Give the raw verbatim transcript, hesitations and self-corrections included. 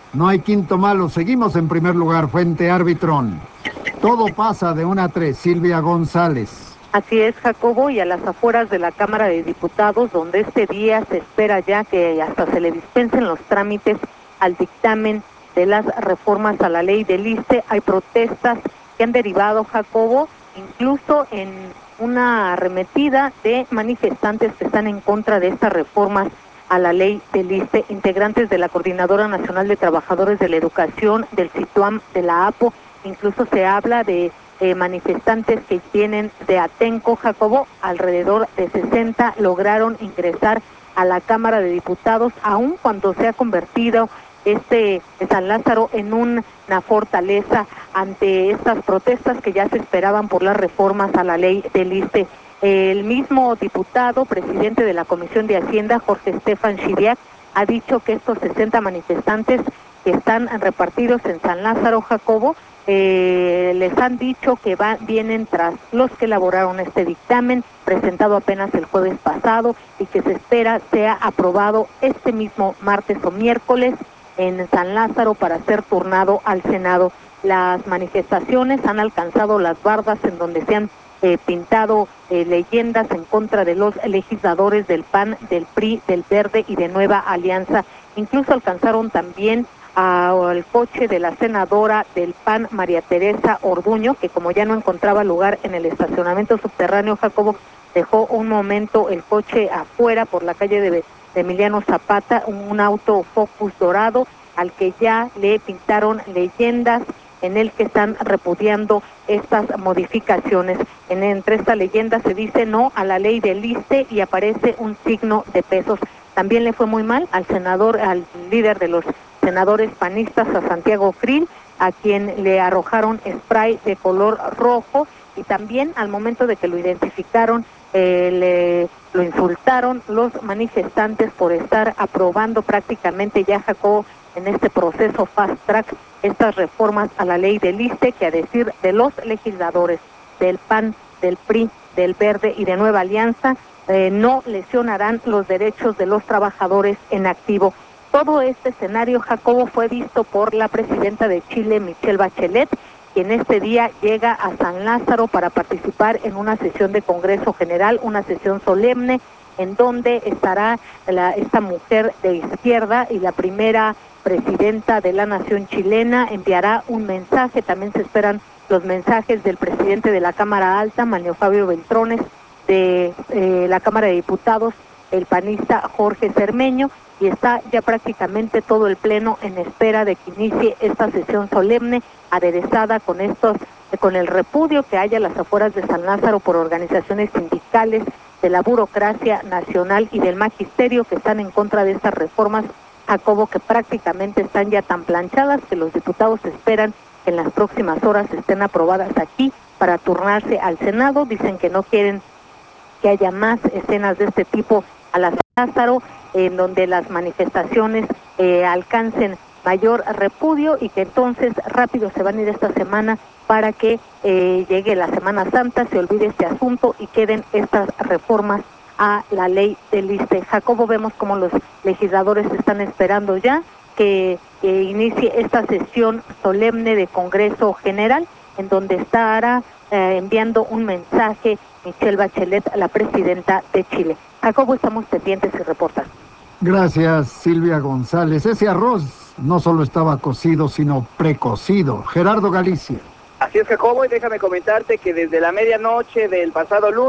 No hay quinto malo, seguimos en primer lugar, Fuente Arbitrón. Todo pasa de una a tres, Silvia González. Así es, Jacobo, y a las afueras de la Cámara de Diputados, donde este día se espera ya que hasta se le dispensen los trámites al dictamen de las reformas a la ley del ISSSTE, hay protestas que han derivado, Jacobo, incluso en una arremetida de manifestantes que están en contra de estas reformas a la ley del ISSSTE, integrantes de la Coordinadora Nacional de Trabajadores de la Educación, del CITUAM, de la APO, incluso se habla de eh, manifestantes que vienen de Atenco, Jacobo, alrededor de sesenta lograron ingresar a la Cámara de Diputados, aun cuando se ha convertido este San Lázaro en una fortaleza ante estas protestas que ya se esperaban por las reformas a la ley del ISSSTE. El mismo diputado, presidente de la Comisión de Hacienda, Jorge Estefan Chidiac, ha dicho que estos sesenta manifestantes que están repartidos en San Lázaro, Jacobo, eh, les han dicho que va, vienen tras los que elaboraron este dictamen, presentado apenas el jueves pasado, y que se espera sea aprobado este mismo martes o miércoles en San Lázaro para ser turnado al Senado. Las manifestaciones han alcanzado las bardas en donde se han eh, pintado eh, leyendas en contra de los legisladores del P A N, del P R I, del Verde y de Nueva Alianza. Incluso alcanzaron también al coche de la senadora del P A N, María Teresa Orduño, que como ya no encontraba lugar en el estacionamiento subterráneo, Jacobo, dejó un momento el coche afuera por la calle de, de Emiliano Zapata, un auto Focus dorado al que ya le pintaron leyendas en el que están repudiando estas modificaciones. En, entre estas leyendas se dice no a la ley del ISSSTE y aparece un signo de pesos. También le fue muy mal al senador, al líder de los senadores panistas, a Santiago Krill, a quien le arrojaron spray de color rojo, y también al momento de que lo identificaron, eh, le, lo insultaron los manifestantes por estar aprobando prácticamente ya, Jacobo, en este proceso fast track, estas reformas a la ley del ISSSTE, que a decir de los legisladores del P A N, del P R I, del Verde y de Nueva Alianza, eh, no lesionarán los derechos de los trabajadores en activo. Todo este escenario, Jacobo, fue visto por la presidenta de Chile, Michelle Bachelet, quien este día llega a San Lázaro para participar en una sesión de Congreso General, una sesión solemne, en donde estará la, esta mujer de izquierda y la primera presidenta de la nación chilena. Enviará un mensaje, también se esperan los mensajes del presidente de la Cámara Alta, Manlio Fabio Beltrones, de eh, la Cámara de Diputados, el panista Jorge Cermeño, y está ya prácticamente todo el pleno en espera de que inicie esta sesión solemne, aderezada con estos, con el repudio que haya a las afueras de San Lázaro por organizaciones sindicales, de la burocracia nacional y del magisterio que están en contra de estas reformas, Jacobo, que prácticamente están ya tan planchadas que los diputados esperan que en las próximas horas estén aprobadas aquí para turnarse al Senado. Dicen que no quieren que haya más escenas de este tipo a la San Lázaro, en donde las manifestaciones eh, alcancen mayor repudio, y que entonces rápido se van a ir esta semana para que eh, llegue la Semana Santa, se olvide este asunto y queden estas reformas a la ley del ISSSTE. Jacobo, vemos como los legisladores están esperando ya que, que inicie esta sesión solemne de Congreso General, en donde estará eh, enviando un mensaje Michelle Bachelet, la presidenta de Chile. Jacobo, estamos pendientes y reportan. Gracias, Silvia González. Ese arroz no solo estaba cocido, sino precocido. Gerardo Galicia. Así es, Jacobo, y déjame comentarte que desde la medianoche del pasado lunes